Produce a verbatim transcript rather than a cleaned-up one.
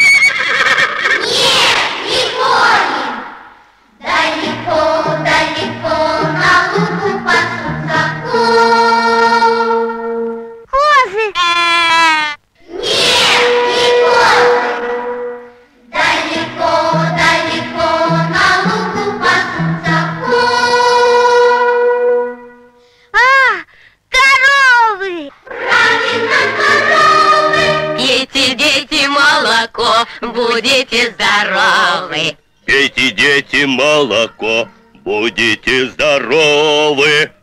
Нет, не поем. Далеко, далеко на лугу пасутся козы. Нет, не козы. Далеко, далеко на лугу пасутся козы. А, коровы! Правильно, коровы! Пейте, дети, молоко, будете здоровы. Пейте, дети, молоко, будете здоровы.